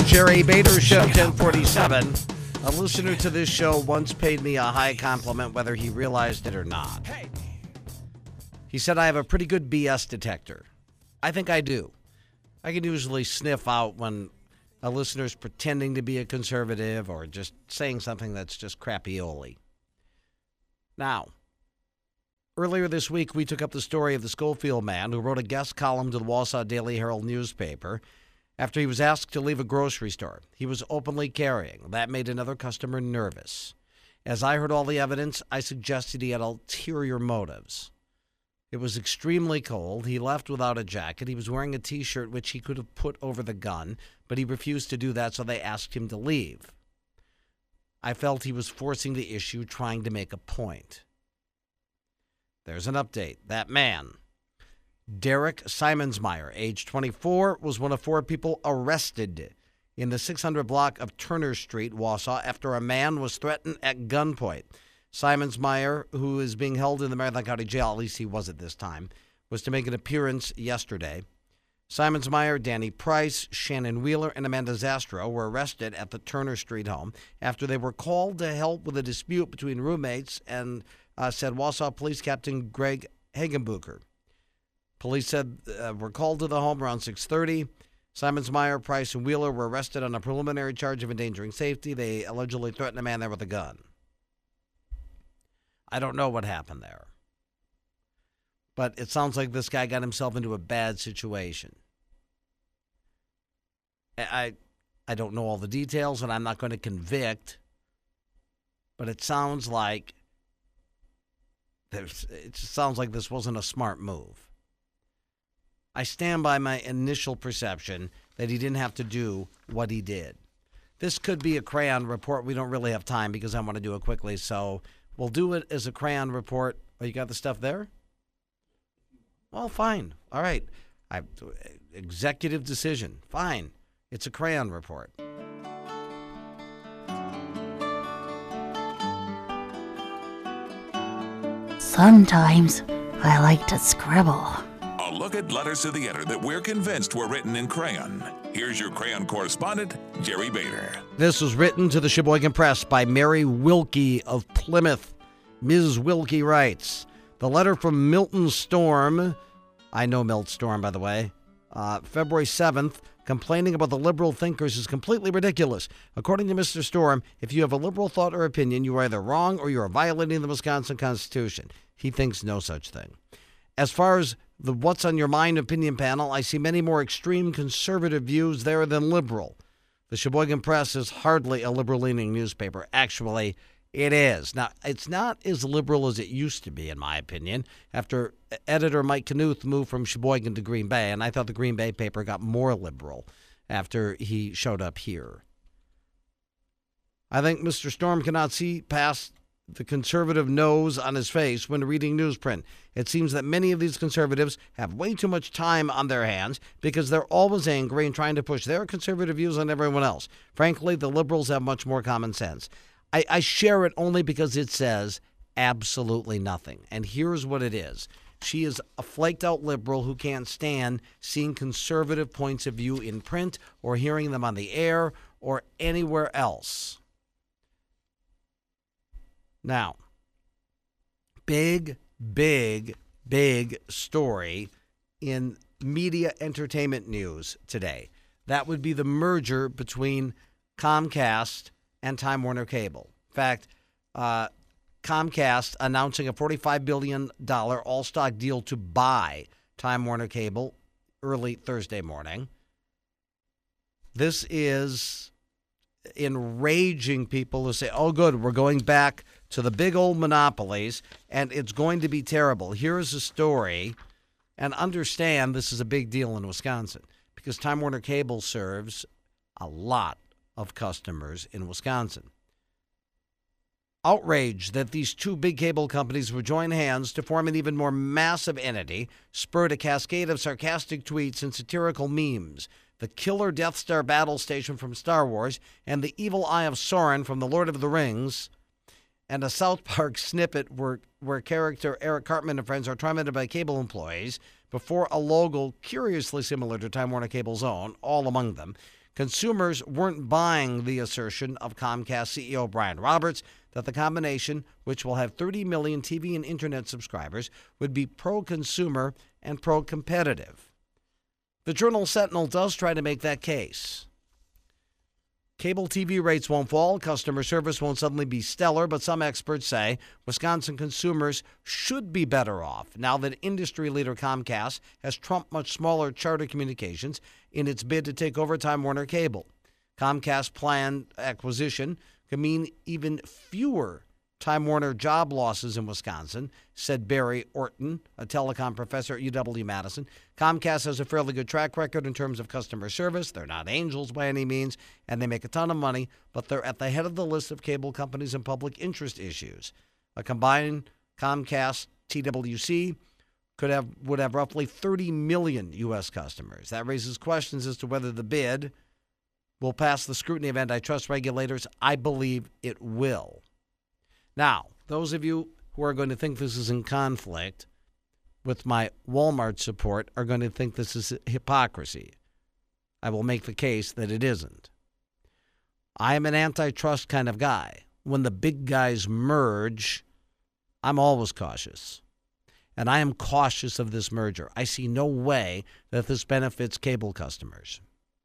Jerry Bader Show, 1047. A listener to this show once paid me a high compliment, whether he realized it or not. He said I have a pretty good BS detector. I think I do. I can usually sniff out when a listener's pretending to be a conservative or just saying something that's just crappy-oly. Now, earlier this week, we took up the story of the Schofield man who wrote a guest column to the Wausau Daily Herald newspaper after he was asked to leave a grocery store. He was openly carrying. That made another customer nervous. As I heard all the evidence, I suggested he had ulterior motives. It was extremely cold. He left without a jacket. He was wearing a T-shirt which he could have put over the gun, but he refused to do that, so they asked him to leave. I felt he was forcing the issue, trying to make a point. There's an update. That man, Derek Simonsmeyer, age 24, was one of 4 people arrested in the 600 block of Turner Street, Wausau, after a man was threatened at gunpoint. Simonsmeyer, who is being held in the Marathon County Jail, at least he was at this time, was to make an appearance yesterday. Simonsmeyer, Danny Price, Shannon Wheeler, and Amanda Zastro were arrested at the Turner Street home after they were called to help with a dispute between roommates, and said Wausau Police Captain Greg Hagenbucher. Police said were called to the home around 6:30. Simonsmeyer, Price, and Wheeler were arrested on a preliminary charge of endangering safety. They allegedly threatened a man there with a gun. I don't know what happened there, but it sounds like this guy got himself into a bad situation. I don't know all the details, and I'm not going to convict, but it sounds like this wasn't a smart move. I stand by my initial perception that he didn't have to do what he did. This could be a crayon report. We don't really have time because I want to do it quickly, so we'll do it as a crayon report. Oh, you got the stuff there? Well, fine. All right. Executive decision. Fine. It's a crayon report. Sometimes I like to scribble. A look at letters to the editor that we're convinced were written in crayon. Here's your crayon correspondent, Jerry Bader. This was written to the Sheboygan Press by Mary Wilkie of Plymouth. Ms. Wilkie writes, the letter from Milton Storm, I know Milt Storm, by the way, February 7th, complaining about the liberal thinkers is completely ridiculous. According to Mr. Storm, if you have a liberal thought or opinion, you are either wrong or you are violating the Wisconsin Constitution. He thinks no such thing. As far as the What's on Your Mind opinion panel, I see many more extreme conservative views there than liberal. The Sheboygan Press is hardly a liberal-leaning newspaper. Actually, it is. Now, it's not as liberal as it used to be, in my opinion, after editor Mike Knuth moved from Sheboygan to Green Bay, and I thought the Green Bay paper got more liberal after he showed up here. I think Mr. Storm cannot see past the conservative nose on his face when reading newsprint. It seems that many of these conservatives have way too much time on their hands because they're always angry and trying to push their conservative views on everyone else. Frankly, the liberals have much more common sense. I share it only because it says absolutely nothing. And here's what it is. She is a flaked-out liberal who can't stand seeing conservative points of view in print or hearing them on the air or anywhere else. Now, big story in media entertainment news today. That would be the merger between Comcast and Time Warner Cable. In fact, Comcast announcing a $45 billion all-stock deal to buy Time Warner Cable early Thursday morning. This is enraging people who say, oh, good, we're going back to the big old monopolies, and it's going to be terrible. Here's a story, and understand this is a big deal in Wisconsin because Time Warner Cable serves a lot of customers in Wisconsin. Outrage that these two big cable companies would join hands to form an even more massive entity spurred a cascade of sarcastic tweets and satirical memes. The killer Death Star battle station from Star Wars and the evil eye of Sauron from The Lord of the Rings, and a South Park snippet where character Eric Cartman and friends are tormented by cable employees before a logo curiously similar to Time Warner Cable's own, all among them. Consumers weren't buying the assertion of Comcast CEO Brian Roberts that the combination, which will have 30 million TV and internet subscribers, would be pro-consumer and pro-competitive. The Journal Sentinel does try to make that case. Cable TV rates won't fall, customer service won't suddenly be stellar, but some experts say Wisconsin consumers should be better off now that industry leader Comcast has trumped much smaller Charter Communications in its bid to take over Time Warner Cable. Comcast's planned acquisition could mean even fewer Time Warner job losses in Wisconsin, said Barry Orton, a telecom professor at UW-Madison. Comcast has a fairly good track record in terms of customer service. They're not angels by any means, and they make a ton of money, but they're at the head of the list of cable companies and public interest issues. A combined Comcast-TWC would have roughly 30 million U.S. customers. That raises questions as to whether the bid will pass the scrutiny of antitrust regulators. I believe it will. Now, those of you who are going to think this is in conflict with my Walmart support are going to think this is hypocrisy. I will make the case that it isn't. I am an antitrust kind of guy. When the big guys merge, I'm always cautious. And I am cautious of this merger. I see no way that this benefits cable customers.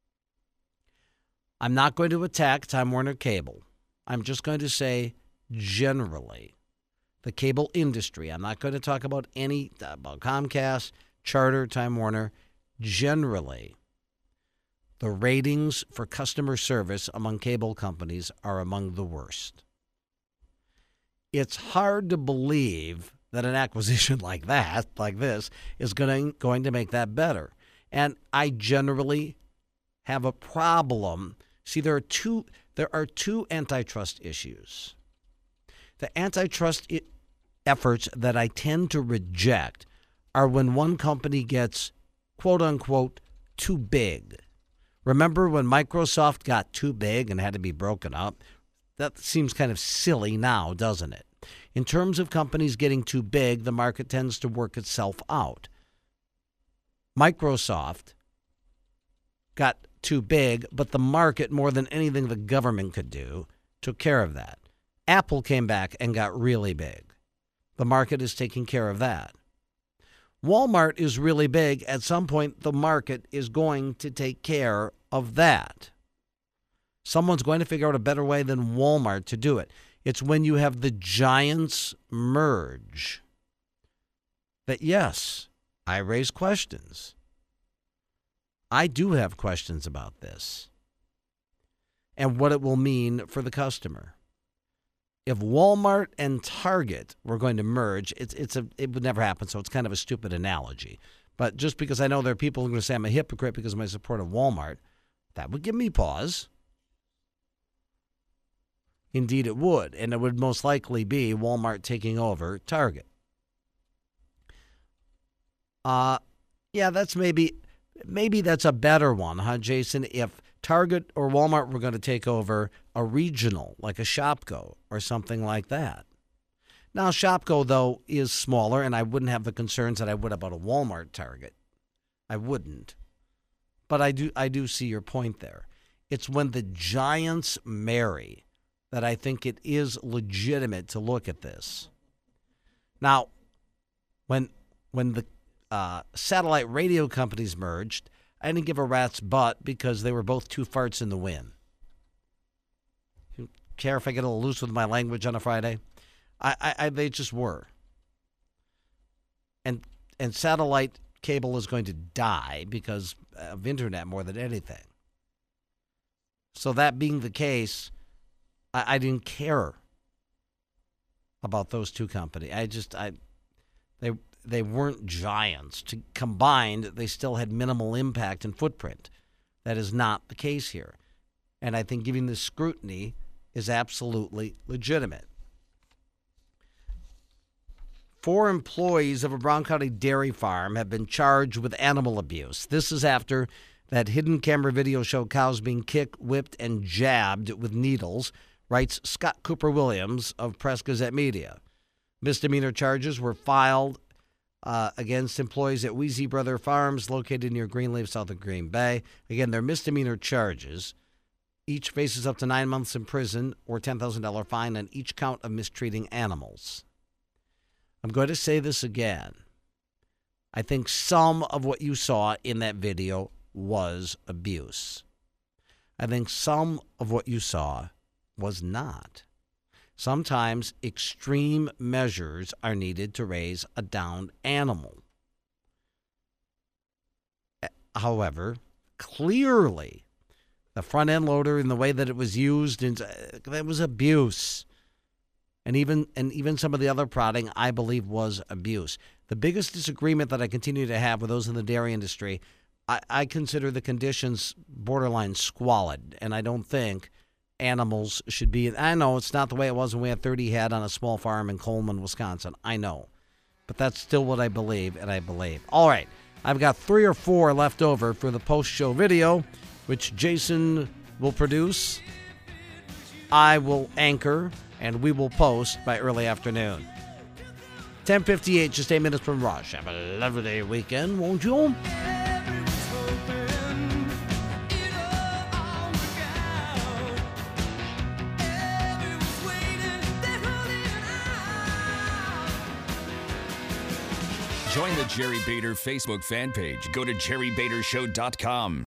I'm not going to attack Time Warner Cable. I'm just going to say generally, the cable industry, I'm not going to talk about about Comcast, Charter, Time Warner. Generally, the ratings for customer service among cable companies are among the worst. It's hard to believe that an acquisition like this, is going to make that better. And I generally have a problem. See, there are two antitrust issues. The antitrust efforts that I tend to reject are when one company gets, quote unquote, too big. Remember when Microsoft got too big and had to be broken up? That seems kind of silly now, doesn't it? In terms of companies getting too big, the market tends to work itself out. Microsoft got too big, but the market, more than anything the government could do, took care of that. Apple came back and got really big. The market is taking care of that. Walmart is really big. At some point, the market is going to take care of that. Someone's going to figure out a better way than Walmart to do it. It's when you have the giants merge that, yes, I raise questions. I do have questions about this and what it will mean for the customer. If Walmart and Target were going to merge, it would never happen, so it's kind of a stupid analogy. But just because I know there are people who are going to say I'm a hypocrite because of my support of Walmart, that would give me pause. Indeed, it would, and it would most likely be Walmart taking over Target. Yeah, that's maybe that's a better one, huh, Jason? If Target or Walmart were going to take over a regional, like a Shopko or something like that. Now, Shopko, though, is smaller, and I wouldn't have the concerns that I would about a Walmart Target. I wouldn't. But I do see your point there. It's when the giants marry that I think it is legitimate to look at this. Now, when the satellite radio companies merged, I didn't give a rat's butt because they were both two farts in the wind. You care if I get a little loose with my language on a Friday? They just were. And satellite cable is going to die because of internet more than anything. So that being the case, I didn't care about those two companies. They weren't giants. Combined, they still had minimal impact and footprint. That is not the case here. And I think giving this scrutiny is absolutely legitimate. 4 employees of a Brown County dairy farm have been charged with animal abuse. This is after that hidden camera video showed cows being kicked, whipped, and jabbed with needles, writes Scott Cooper Williams of Press Gazette Media. Misdemeanor charges were filed against employees at Wheezy Brother Farms located near Greenleaf, south of Green Bay. Again, they're misdemeanor charges. Each faces up to 9 months in prison or $10,000 fine on each count of mistreating animals. I'm going to say this again. I think some of what you saw in that video was abuse. I think some of what you saw was not. Sometimes extreme measures are needed to raise a downed animal. However, clearly, the front end loader and the way that it was used, that was abuse. And even some of the other prodding, I believe, was abuse. The biggest disagreement that I continue to have with those in the dairy industry, I consider the conditions borderline squalid, and I don't think animals should be. I know it's not the way it was when we had 30 head on a small farm in Coleman, Wisconsin. I know. But that's still what I believe, and I believe. All right. I've got 3 or 4 left over for the post-show video, which Jason will produce, I will anchor, and we will post by early afternoon. 10:58, just 8 minutes from Rush. Have a lovely weekend, won't you? Join the Jerry Bader Facebook fan page. Go to jerrybadershow.com.